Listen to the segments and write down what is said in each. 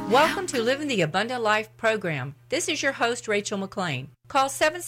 Welcome to Living the Abundant Life program. This is your host, Rachel McLean. Call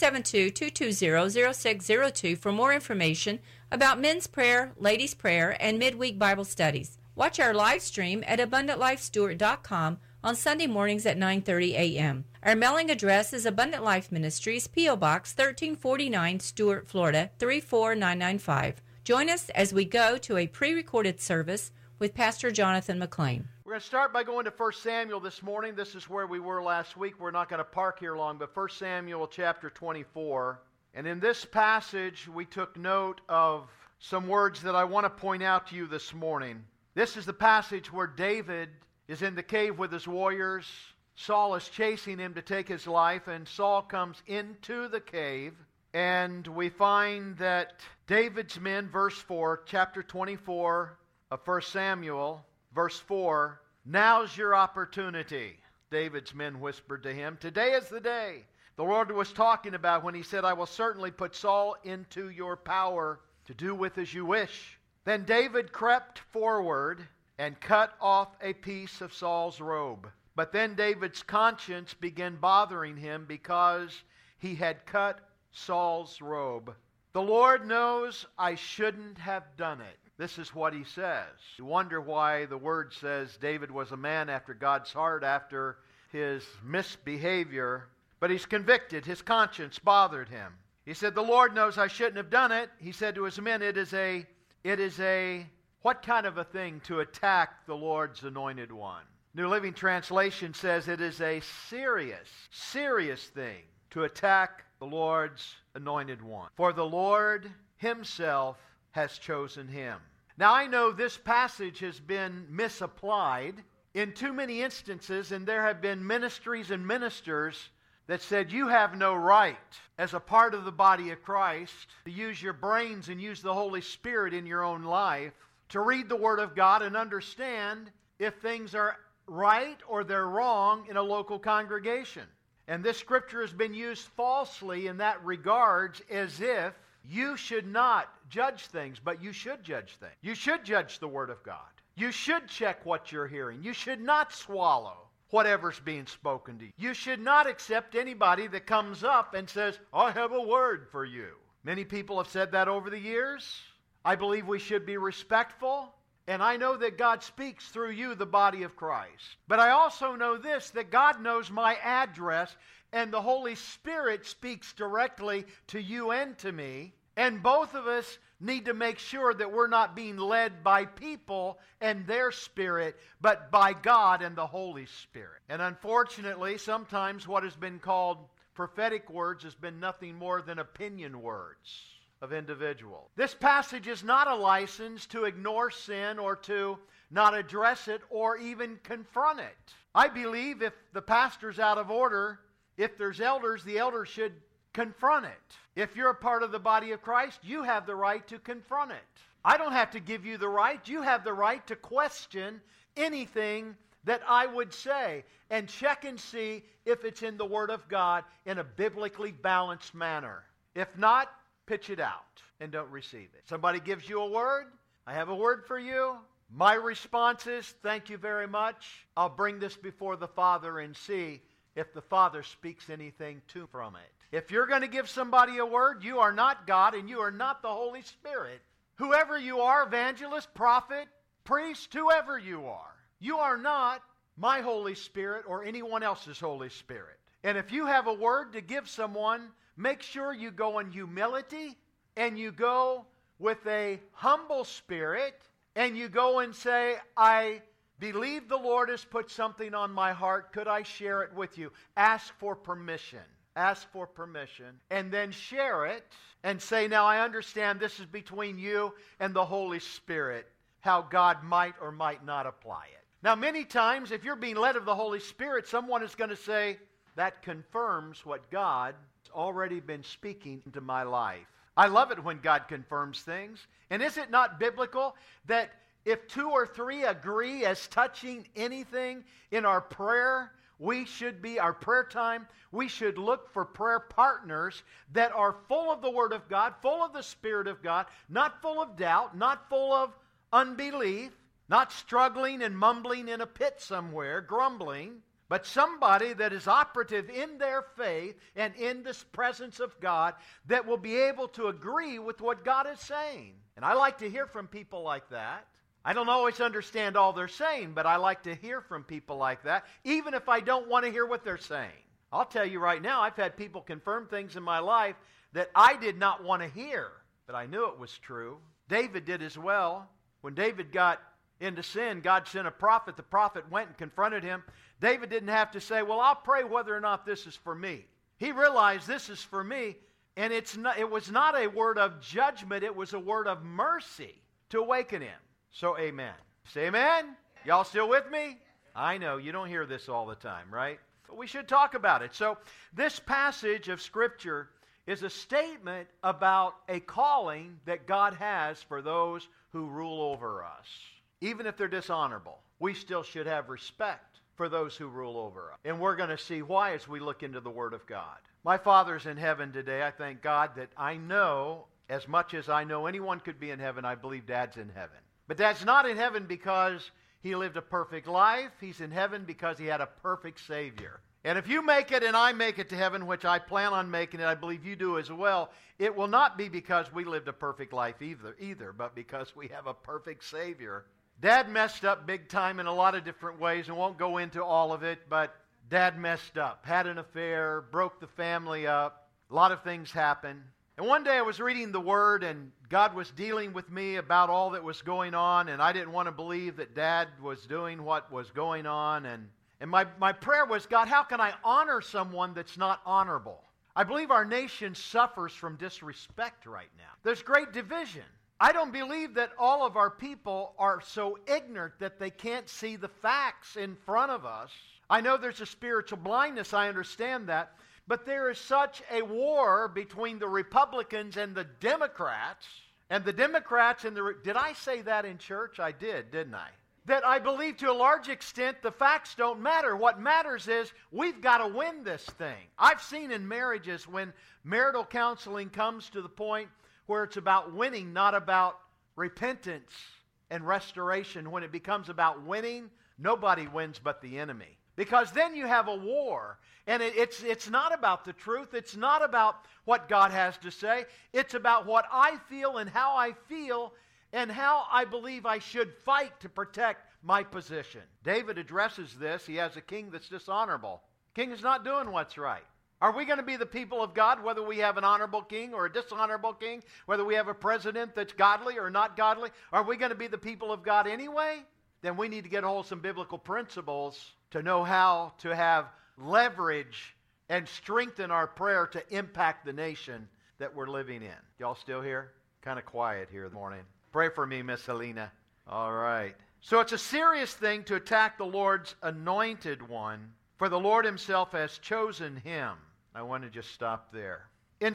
772-220-0602 for more information about men's prayer, ladies' prayer, and midweek Bible studies. Watch our live stream at AbundantLifeStewart.com on Sunday mornings at 9:30 a.m. Our mailing address is Abundant Life Ministries, P.O. Box 1349, Stuart, Florida 34995. Join us as we go to a pre-recorded service with Pastor Jonathan McLean. We're going to start by going to 1 Samuel this morning. This is where we were last week. We're not going to park here long, but 1 Samuel chapter 24. And in this passage, we took note of some words that I want to point out to you this morning. This is the passage where David is in the cave with his warriors. Saul is chasing him to take his life, and Saul comes into the cave. And we find that David's men, verse 4, chapter 24 of 1 Samuel, verse 4, "Now's your opportunity," David's men whispered to him. "Today is the day the Lord was talking about when he said, 'I will certainly put Saul into your power to do with as you wish.' Then David crept forward and cut off a piece of Saul's robe. But then David's conscience began bothering him because he had cut Saul's robe. 'The Lord knows I shouldn't have done it.'" This is what he says. You wonder why the word says David was a man after God's heart after his misbehavior. But he's convicted. His conscience bothered him. He said, "The Lord knows I shouldn't have done it." He said to his men, it is a, what kind of a thing to attack the Lord's anointed one? New Living Translation says it is a serious thing to attack the Lord's anointed one. For the Lord himself has chosen him. Now I know this passage has been misapplied in too many instances, and there have been ministries and ministers that said you have no right as a part of the body of Christ to use your brains and use the Holy Spirit in your own life to read the Word of God and understand if things are right or they're wrong in a local congregation. And this scripture has been used falsely in that regards, as if you should not judge things, but you should judge things. You should judge the Word of God. You should check what you're hearing. You should not swallow whatever's being spoken to you. You should not accept anybody that comes up and says, "I have a word for you." Many people have said that over the years. I believe we should be respectful, and I know that God speaks through you, the body of Christ. But I also know this, that God knows my address, and the Holy Spirit speaks directly to you and to me. And both of us need to make sure that we're not being led by people and their spirit, but by God and the Holy Spirit. And unfortunately, sometimes what has been called prophetic words has been nothing more than opinion words of individuals. This passage is not a license to ignore sin or to not address it or even confront it. I believe if the pastor's out of order, if there's elders, the elders should confront it. If you're a part of the body of Christ, you have the right to confront it. I don't have to give you the right. You have the right to question anything that I would say and check and see if it's in the Word of God in a biblically balanced manner. If not, pitch it out and don't receive it. Somebody gives you a word, I have a word for you. My response is, thank you very much. I'll bring this before the Father and see if the Father speaks anything to from it. If you're going to give somebody a word, you are not God and you are not the Holy Spirit. Whoever you are, evangelist, prophet, priest, whoever you are not my Holy Spirit or anyone else's Holy Spirit. And if you have a word to give someone, make sure you go in humility and you go with a humble spirit and you go and say, "I believe the Lord has put something on my heart. Could I share it with you?" Ask for permission. Ask for permission. And then share it and say, "Now I understand this is between you and the Holy Spirit, how God might or might not apply it." Now many times if you're being led of the Holy Spirit, someone is going to say, "That confirms what God has already been speaking into my life." I love it when God confirms things. And is it not biblical that if 2 or 3 agree as touching anything in our prayer, our prayer time, we should look for prayer partners that are full of the Word of God, full of the Spirit of God, not full of doubt, not full of unbelief, Not struggling and mumbling in a pit somewhere, grumbling, but somebody that is operative in their faith and in this presence of God that will be able to agree with what God is saying. And I like to hear from people like that. I don't always understand all they're saying, but I like to hear from people like that, even if I don't want to hear what they're saying. I'll tell you right now, I've had people confirm things in my life that I did not want to hear, but I knew it was true. David did as well. When David got into sin, God sent a prophet. The prophet went and confronted him. David didn't have to say, well, I'll pray whether or not this is for me. He realized this is for me, and it was not a word of judgment. It was a word of mercy to awaken him. So amen. Say amen. Y'all still with me? I know you don't hear this all the time, right? But we should talk about it. So this passage of Scripture is a statement about a calling that God has for those who rule over us. Even if they're dishonorable, we still should have respect for those who rule over us. And we're going to see why as we look into the Word of God. My Father's in heaven today. I thank God that I know, as much as I know anyone could be in heaven, I believe Dad's in heaven. But Dad's not in heaven because he lived a perfect life. He's in heaven because he had a perfect Savior. And if you make it and I make it to heaven, which I plan on making it, I believe you do as well, it will not be because we lived a perfect life either, but because we have a perfect Savior. Dad messed up big time in a lot of different ways, and won't go into all of it, but Dad messed up, had an affair, broke the family up, a lot of things happened. And one day I was reading the Word, and God was dealing with me about all that was going on, and I didn't want to believe that Dad was doing what was going on, and my prayer was, God, how can I honor someone that's not honorable? I believe our nation suffers from disrespect right now. There's great division. I don't believe that all of our people are so ignorant that they can't see the facts in front of us. I know there's a spiritual blindness, I understand that, but there is such a war between the Republicans and the Democrats, and did I say that in church? I did, didn't I? That I believe to a large extent the facts don't matter. What matters is we've got to win this thing. I've seen in marriages when marital counseling comes to the point where it's about winning, not about repentance and restoration. When it becomes about winning, nobody wins but the enemy. Because then you have a war. And it's not about the truth. It's not about what God has to say. It's about what I feel and how I feel and how I believe I should fight to protect my position. David addresses this. He has a king that's dishonorable. King is not doing what's right. Are we going to be the people of God, whether we have an honorable king or a dishonorable king, whether we have a president that's godly or not godly? Are we going to be the people of God anyway? Then we need to get a hold of some biblical principles to know how to have leverage and strengthen our prayer to impact the nation that we're living in. Y'all still here? Kind of quiet here this morning. Pray for me, Miss Helena. All right. So it's a serious thing to attack the Lord's anointed one, for the Lord himself has chosen him. I want to just stop there. In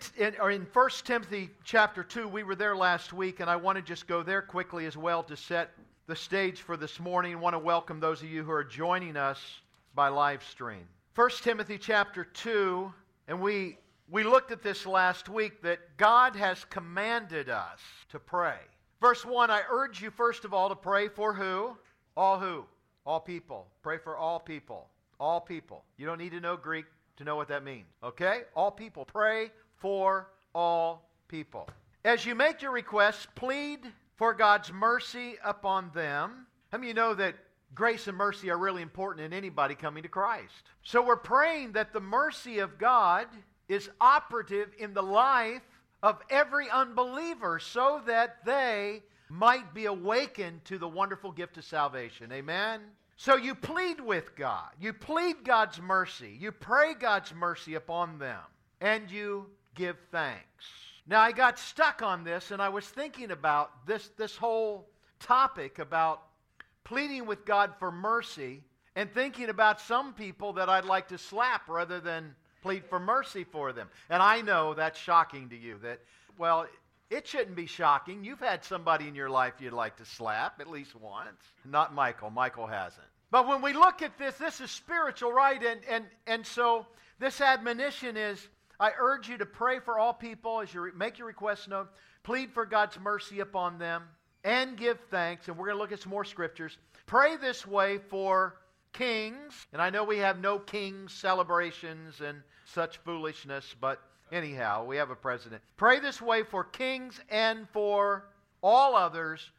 1 Timothy chapter 2, we were there last week, and I want to just go there quickly as well to set the stage for this morning. I want to welcome those of you who are joining us by live stream. 1 Timothy chapter 2, and we looked at this last week, that God has commanded us to pray. Verse 1, I urge you first of all to pray for who? All who? All people. Pray for all people. All people. You don't need to know Greek to know what that means. Okay? All people. Pray for all people. As you make your requests, plead for God's mercy upon them. How many of you know that grace and mercy are really important in anybody coming to Christ? So we're praying that the mercy of God is operative in the life of every unbeliever so that they might be awakened to the wonderful gift of salvation. Amen? So you plead with God. You plead God's mercy. You pray God's mercy upon them. And you give thanks. Now, I got stuck on this, and I was thinking about this whole topic about pleading with God for mercy and thinking about some people that I'd like to slap rather than plead for mercy for them. And I know that's shocking to you. Well, it shouldn't be shocking. You've had somebody in your life you'd like to slap at least once. Not Michael. Michael hasn't. But when we look at this is spiritual, right? And so this admonition is, I urge you to pray for all people as you make your requests known. Plead for God's mercy upon them. and give thanks. And we're going to look at some more scriptures. Pray this way for kings. And I know we have no kings celebrations and such foolishness, but anyhow, we have a president. Pray this way for kings and for all others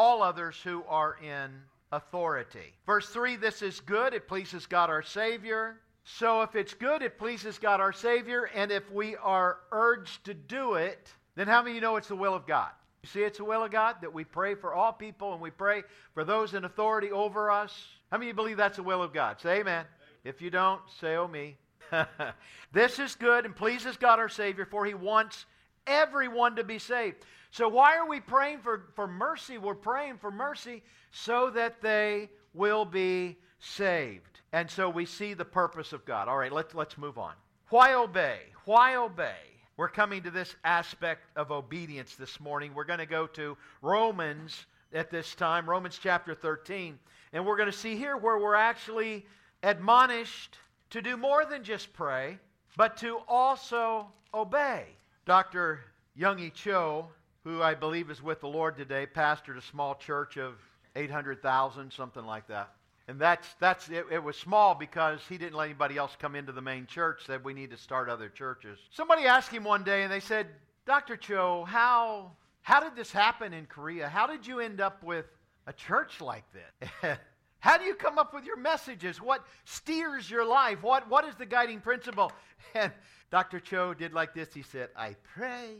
who are in authority. Verse 3, this is good. It pleases God our Savior. So if it's good, it pleases God our Savior, and if we are urged to do it, then how many of you know it's the will of God? You see it's the will of God that we pray for all people and we pray for those in authority over us? How many of you believe that's the will of God? Say amen. If you don't, say oh me. This is good and pleases God our Savior, for He wants everyone to be saved. So why are we praying for mercy? We're praying for mercy so that they will be saved. And so we see the purpose of God. All right, let's move on. Why obey? Why obey? We're coming to this aspect of obedience this morning. We're going to go to Romans at this time, Romans chapter 13. And we're going to see here where we're actually admonished to do more than just pray, but to also obey. Dr. Young-E Cho, who I believe is with the Lord today, pastored a small church of 800,000, something like that. And it was small because he didn't let anybody else come into the main church, said we need to start other churches. Somebody asked him one day and they said, Dr. Cho, how did this happen in Korea? How did you end up with a church like this? How do you come up with your messages? What steers your life? What is the guiding principle? And Dr. Cho did like this. He said, I pray,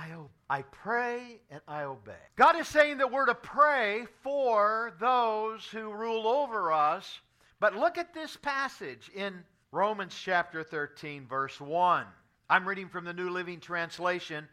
I pray, and I obey. God is saying that we're to pray for those who rule over us. But look at this passage in Romans chapter 13, verse 1. I'm reading from the New Living Translation.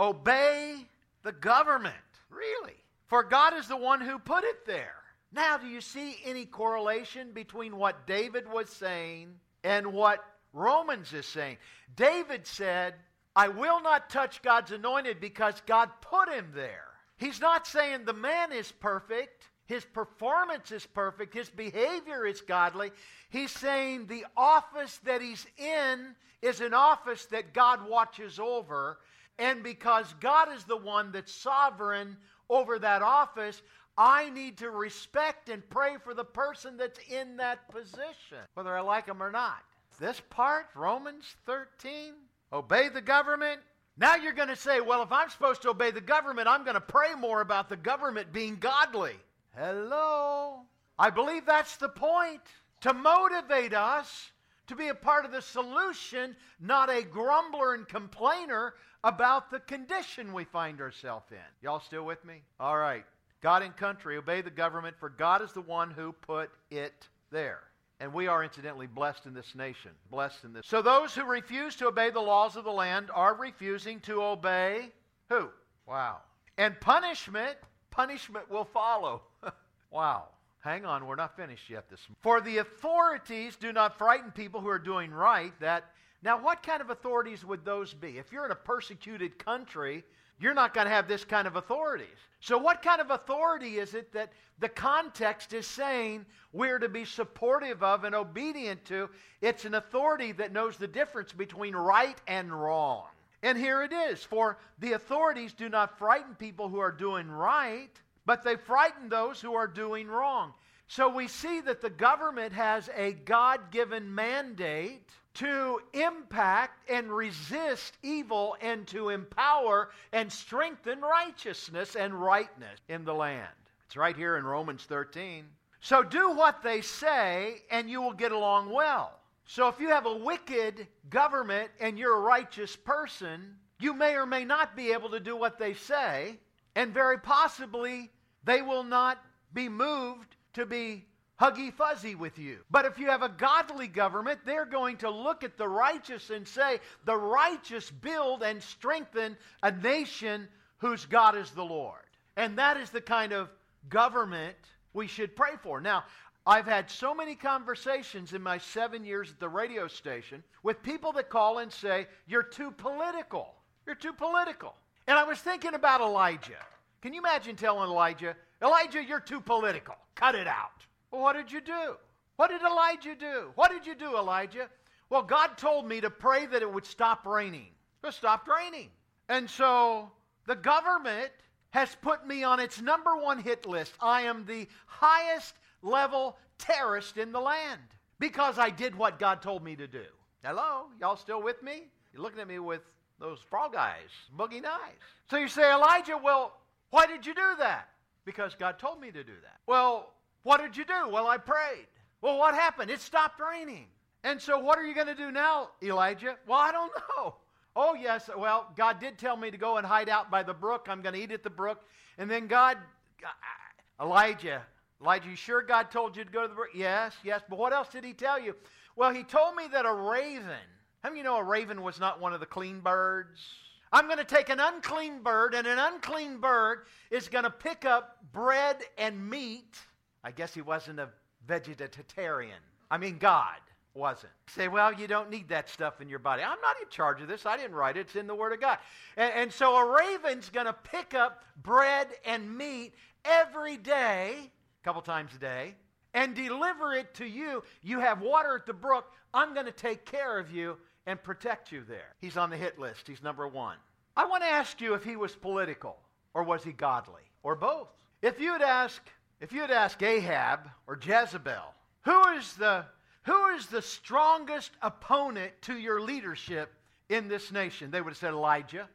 Obey the government. Really? For God is the one who put it there. Now, do you see any correlation between what David was saying and what Romans is saying? David said, I will not touch God's anointed because God put him there. He's not saying the man is perfect, his performance is perfect, his behavior is godly. He's saying the office that he's in is an office that God watches over, and because God is the one that's sovereign over that office, I need to respect and pray for the person that's in that position, whether I like them or not. This part, Romans 13, obey the government. Now you're going to say, well, if I'm supposed to obey the government, I'm going to pray more about the government being godly. Hello? I believe that's the point, to motivate us to be a part of the solution, not a grumbler and complainer about the condition we find ourselves in. Y'all still with me? All right. God and country, obey the government, for God is the one who put it there. And we are incidentally blessed in this nation. Blessed in this. So those who refuse to obey the laws of the land are refusing to obey who? Wow. And punishment will follow. Wow. Hang on, we're not finished yet this morning. For the authorities do not frighten people who are doing right. Now, what kind of authorities would those be? If you're in a persecuted country, you're not going to have this kind of authorities. So what kind of authority is it that the context is saying we're to be supportive of and obedient to? It's an authority that knows the difference between right and wrong. And here it is. For the authorities do not frighten people who are doing right, but they frighten those who are doing wrong. So we see that the government has a God-given mandate to impact and resist evil and to empower and strengthen righteousness and rightness in the land. It's right here in Romans 13. So do what they say and you will get along well. So if you have a wicked government and you're a righteous person, you may or may not be able to do what they say, and very possibly they will not be moved to be huggy-fuzzy with you. But if you have a godly government, they're going to look at the righteous and say, the righteous build and strengthen a nation whose God is the Lord. And that is the kind of government we should pray for. Now, I've had so many conversations in my 7 years at the radio station with people that call and say, you're too political. You're too political. And I was thinking about Elijah. Can you imagine telling Elijah, you're too political. Cut it out. Well, what did you do? What did Elijah do? What did you do, Elijah? Well, God told me to pray that it would stop raining. It stopped raining. And so the government has put me on its #1 hit list. I am the highest level terrorist in the land because I did what God told me to do. Hello? Y'all still with me? You're looking at me with those frog eyes, boogie eyes. So you say, Elijah, well, why did you do that? Because God told me to do that. Well, what did you do? Well, I prayed. Well, what happened? It stopped raining. And so what are you going to do now, Elijah? Well, I don't know. Oh, yes. Well, God did tell me to go and hide out by the brook. I'm going to eat at the brook. And then Elijah, you sure God told you to go to the brook? Yes. But what else did he tell you? Well, he told me that a raven, how many of you know a raven was not one of the clean birds? I'm going to take an unclean bird, and an unclean bird is going to pick up bread and meat. I guess he wasn't a vegetarian. I mean, God wasn't. Say, well, you don't need that stuff in your body. I'm not in charge of this. I didn't write it. It's in the Word of God. And so a raven's going to pick up bread and meat every day, a couple times a day, and deliver it to you. You have water at the brook. I'm going to take care of you and protect you there. He's on the hit list. He's #1. I want to ask you if he was political or was he godly or both. If you had asked Ahab or Jezebel, who is the strongest opponent to your leadership in this nation? They would have said Elijah.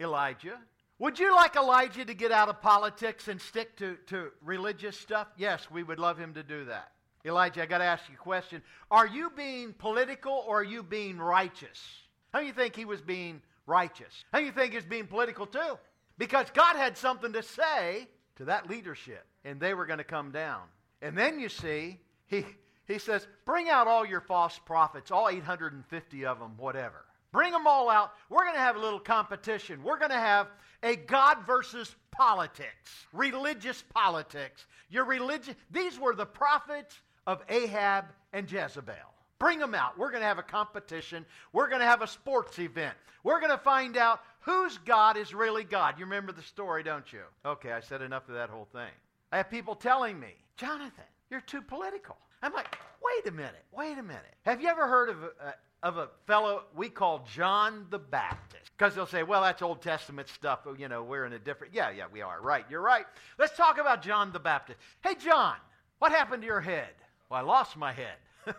Would you like Elijah to get out of politics and stick to religious stuff? Yes, we would love him to do that. Elijah, I got to ask you a question. Are you being political or are you being righteous? How do you think he was being righteous? How do you think he was being political too? Because God had something to say to that leadership, and they were going to come down. And then you see, he says, bring out all your false prophets, all 850 of them, whatever. Bring them all out. We're going to have a little competition. We're going to have a God versus politics, religious politics. These were the prophets of Ahab and Jezebel. Bring them out. We're going to have a competition. We're going to have a sports event. We're going to find out whose God is really God. You remember the story, don't you? Okay, I said enough of that whole thing. I have people telling me, Jonathan, you're too political. I'm like, wait a minute. Have you ever heard of a fellow we call John the Baptist? Because they'll say, well, that's Old Testament stuff. You know, we're in a different... Yeah, we are. Right, you're right. Let's talk about John the Baptist. Hey, John, what happened to your head? Well, I lost my head.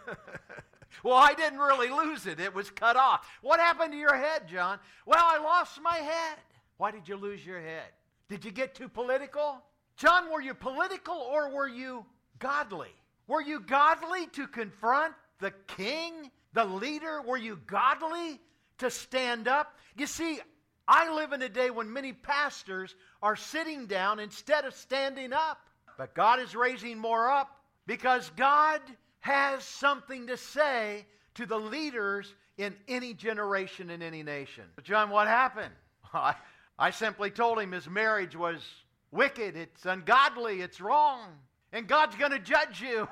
Well, I didn't really lose it. It was cut off. What happened to your head, John? Well, I lost my head. Why did you lose your head? Did you get too political? John, were you political or were you godly? Were you godly to confront the king, the leader? Were you godly to stand up? You see, I live in a day when many pastors are sitting down instead of standing up. But God is raising more up because God has something to say to the leaders in any generation, in any nation. But John, what happened? I simply told him his marriage was wicked, it's ungodly, it's wrong, and God's going to judge you.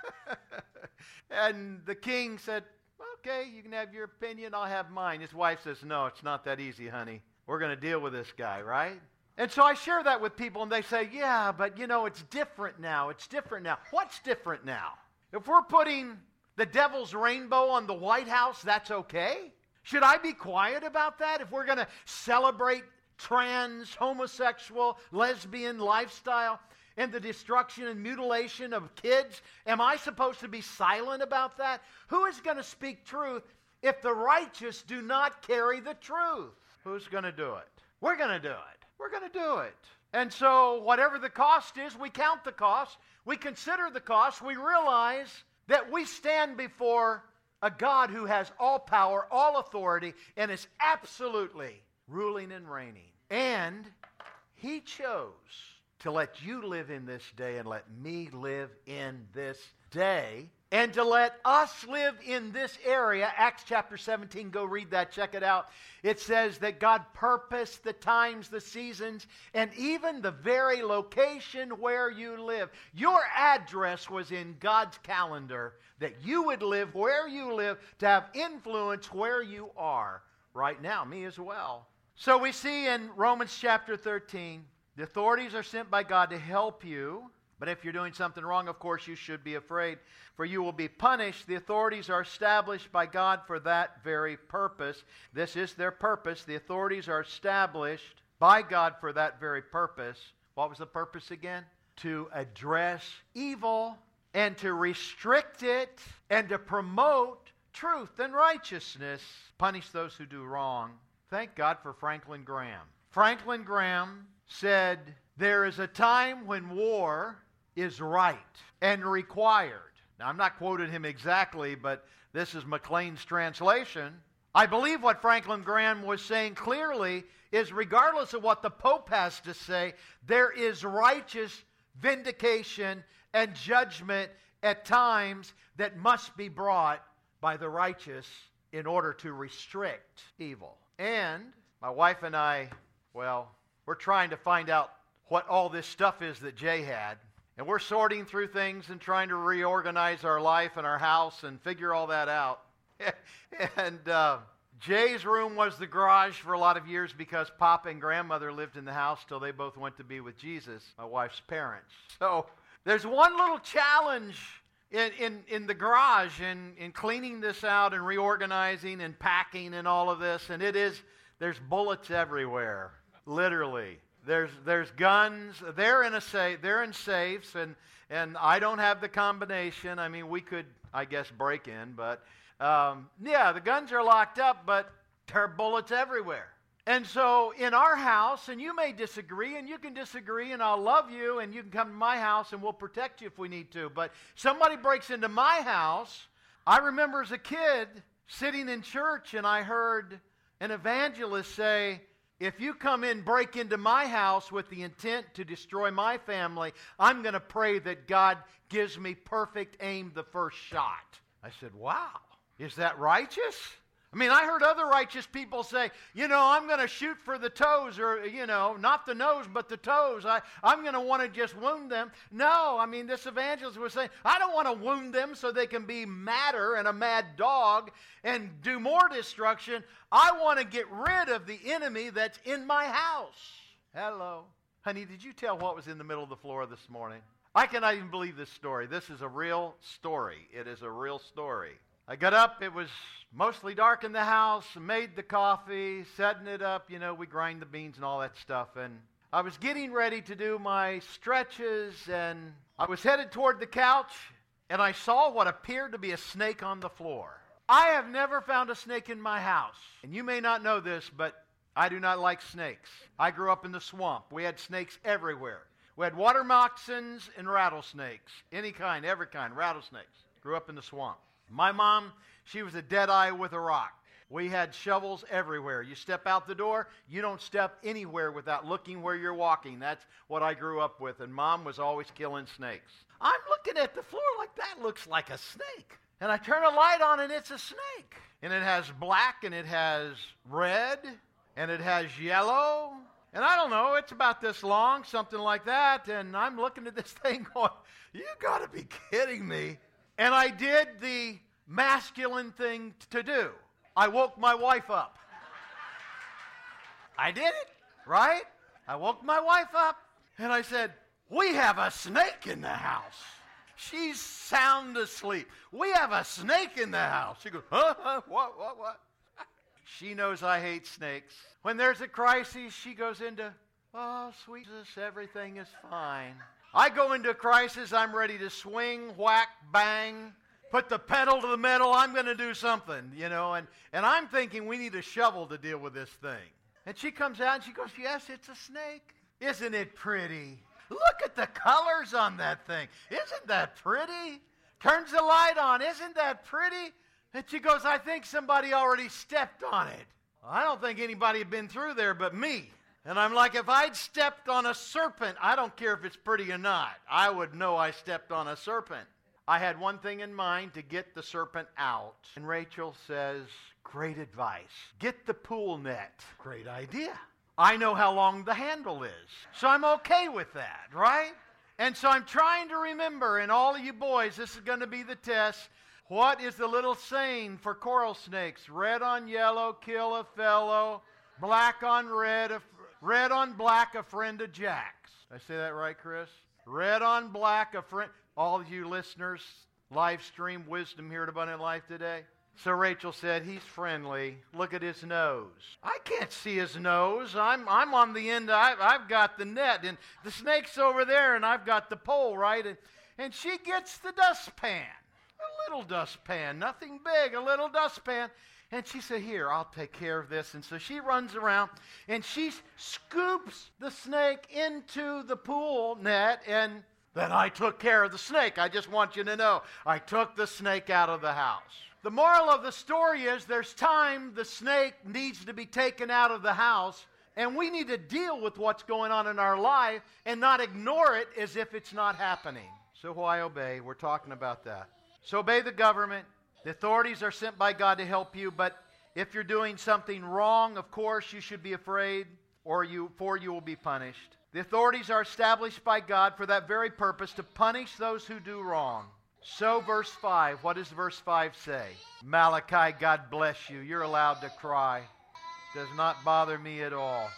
And the king said, okay, you can have your opinion, I'll have mine. His wife says, no, it's not that easy, honey. We're going to deal with this guy, right? And so I share that with people, and they say, yeah, but you know, it's different now. It's different now. What's different now? If we're putting the devil's rainbow on the White House, that's okay? Should I be quiet about that? If we're going to celebrate trans, homosexual, lesbian lifestyle and the destruction and mutilation of kids, am I supposed to be silent about that? Who is going to speak truth if the righteous do not carry the truth? Who's going to do it? We're going to do it. We're going to do it. And so whatever the cost is, we count the cost. We consider the cost. We realize that we stand before a God who has all power, all authority, and is absolutely ruling and reigning. And He chose to let you live in this day and let me live in this day, and to let us live in this area. Acts chapter 17, go read that, check it out. It says that God purposed the times, the seasons, and even the very location where you live. Your address was in God's calendar, that you would live where you live, to have influence where you are right now, me as well. So we see in Romans chapter 13, the authorities are sent by God to help you. But if you're doing something wrong, of course, you should be afraid, for you will be punished. The authorities are established by God for that very purpose. This is their purpose. The authorities are established by God for that very purpose. What was the purpose again? To address evil and to restrict it and to promote truth and righteousness, punish those who do wrong. Thank God for Franklin Graham. Franklin Graham said, there is a time when war is right and required. Now, I'm not quoting him exactly, but this is McLean's translation. I believe what Franklin Graham was saying clearly is, regardless of what the Pope has to say, there is righteous vindication and judgment at times that must be brought by the righteous in order to restrict evil. And my wife and I, well, we're trying to find out what all this stuff is that Jay had. And we're sorting through things and trying to reorganize our life and our house and figure all that out. And Jay's room was the garage for a lot of years because Papa and Grandmother lived in the house till they both went to be with Jesus, my wife's parents. So there's one little challenge in the garage in cleaning this out and reorganizing and packing and all of this. And there's bullets everywhere, literally. There's guns. They're in safes, and I don't have the combination. I mean, we could, I guess, break in, but the guns are locked up, but there are bullets everywhere. And so in our house, and you may disagree, and you can disagree, and I'll love you, and you can come to my house, and we'll protect you if we need to. But somebody breaks into my house. I remember as a kid sitting in church, and I heard an evangelist say, if you come in, break into my house with the intent to destroy my family, I'm going to pray that God gives me perfect aim the first shot. I said, wow, is that righteous? I mean, I heard other righteous people say, I'm going to shoot for the toes, or, not the nose, but the toes. I'm going to want to just wound them. No, I mean, this evangelist was saying, I don't want to wound them so they can be madder and a mad dog and do more destruction. I want to get rid of the enemy that's in my house. Hello. Honey, did you tell what was in the middle of the floor this morning? I cannot even believe this story. This is a real story. It is a real story. I got up, it was mostly dark in the house, made the coffee, setting it up, we grind the beans and all that stuff, and I was getting ready to do my stretches, and I was headed toward the couch, and I saw what appeared to be a snake on the floor. I have never found a snake in my house, and you may not know this, but I do not like snakes. I grew up in the swamp. We had snakes everywhere. We had water moccasins and rattlesnakes, any kind, every kind, rattlesnakes. Grew up in the swamp. My mom, she was a deadeye with a rock. We had shovels everywhere. You step out the door, you don't step anywhere without looking where you're walking. That's what I grew up with, and Mom was always killing snakes. I'm looking at the floor like that looks like a snake. And I turn a light on, and it's a snake. And it has black, and it has red, and it has yellow. And I don't know, it's about this long, something like that. And I'm looking at this thing going, you got to be kidding me. And I did the masculine thing to do. I woke my wife up. I did it, right? I woke my wife up, and I said, we have a snake in the house. She's sound asleep. We have a snake in the house. She goes, huh? What? She knows I hate snakes. When there's a crisis, she goes into, oh, sweet Jesus, everything is fine. I go into a crisis, I'm ready to swing, whack, bang, put the pedal to the metal, I'm going to do something, and I'm thinking we need a shovel to deal with this thing. And she comes out and she goes, yes, it's a snake. Isn't it pretty? Look at the colors on that thing. Isn't that pretty? Turns the light on. Isn't that pretty? And she goes, I think somebody already stepped on it. I don't think anybody had been through there but me. And I'm like, if I'd stepped on a serpent, I don't care if it's pretty or not, I would know I stepped on a serpent. I had one thing in mind, to get the serpent out. And Rachel says, great advice. Get the pool net. Great idea. I know how long the handle is, so I'm okay with that, right? And so I'm trying to remember, and all of you boys, this is going to be the test. What is the little saying for coral snakes? Red on yellow, kill a fellow. Black on red, red on black, a friend of Jack's. Did I say that right, Chris? Red on black, a friend. All of you listeners, live stream wisdom here at Abundant Life today. So Rachel said, he's friendly. Look at his nose. I can't see his nose. I'm on the end. I've got the net, and the snake's over there, and I've got the pole, right? And she gets the dustpan, a little dustpan, nothing big, a little dustpan. And she said, here, I'll take care of this. And so she runs around, and she scoops the snake into the pool net, and then I took care of the snake. I just want you to know, I took the snake out of the house. The moral of the story is there's time the snake needs to be taken out of the house, and we need to deal with what's going on in our life and not ignore it as if it's not happening. So why obey? We're talking about that. So obey the government. The authorities are sent by God to help you, but if you're doing something wrong, of course, you should be afraid, or you will be punished. The authorities are established by God for that very purpose, to punish those who do wrong. So verse 5, what does verse 5 say? Malachi, God bless you. You're allowed to cry. Does not bother me at all.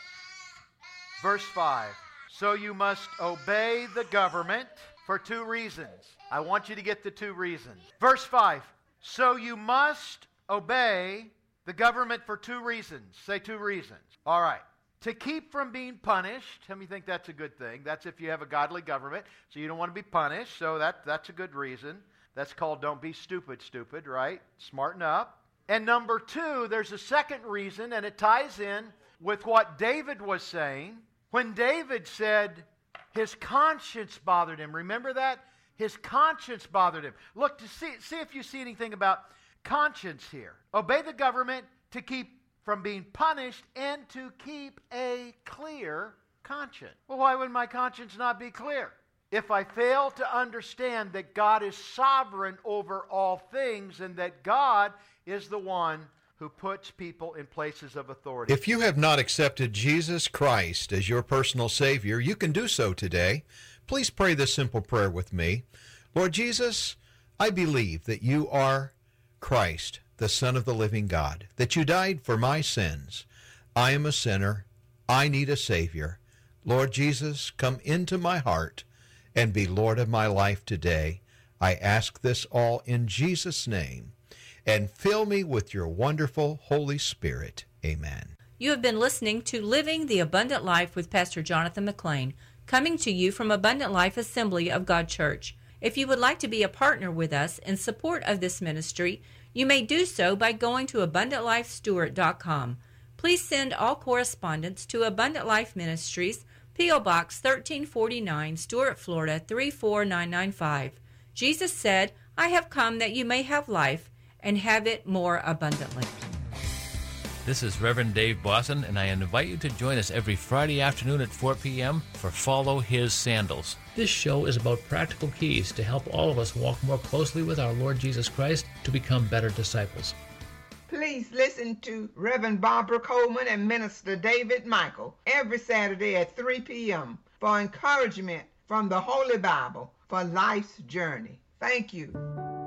Verse 5, so you must obey the government for 2 reasons. I want you to get the 2 reasons. Verse 5, so you must obey the government for 2 reasons. Say 2 reasons. All right. To keep from being punished. How many think that's a good thing? That's if you have a godly government, so you don't want to be punished, so that's a good reason. That's called don't be stupid, right? Smarten up. And number 2, there's a second reason, and it ties in with what David was saying. When David said his conscience bothered him, remember that? His conscience bothered him. Look to see if you see anything about conscience here. Obey the government to keep from being punished and to keep a clear conscience. Well, why would my conscience not be clear? If I fail to understand that God is sovereign over all things and that God is the one who puts people in places of authority. If you have not accepted Jesus Christ as your personal Savior, you can do so today. Please pray this simple prayer with me. Lord Jesus, I believe that you are Christ, the Son of the living God, that you died for my sins. I am a sinner. I need a Savior. Lord Jesus, come into my heart and be Lord of my life today. I ask this all in Jesus' name, and fill me with your wonderful Holy Spirit. Amen. You have been listening to Living the Abundant Life with Pastor Jonathan McLean, coming to you from Abundant Life Assembly of God Church. If you would like to be a partner with us in support of this ministry, you may do so by going to AbundantLifeStewart.com. Please send all correspondence to Abundant Life Ministries, P.O. Box 1349, Stuart, Florida 34995. Jesus said, I have come that you may have life and have it more abundantly. This is Reverend Dave Bosson, and I invite you to join us every Friday afternoon at 4 p.m. for Follow His Sandals. This show is about practical keys to help all of us walk more closely with our Lord Jesus Christ to become better disciples. Please listen to Reverend Barbara Coleman and Minister David Michael every Saturday at 3 p.m. for encouragement from the Holy Bible for life's journey. Thank you.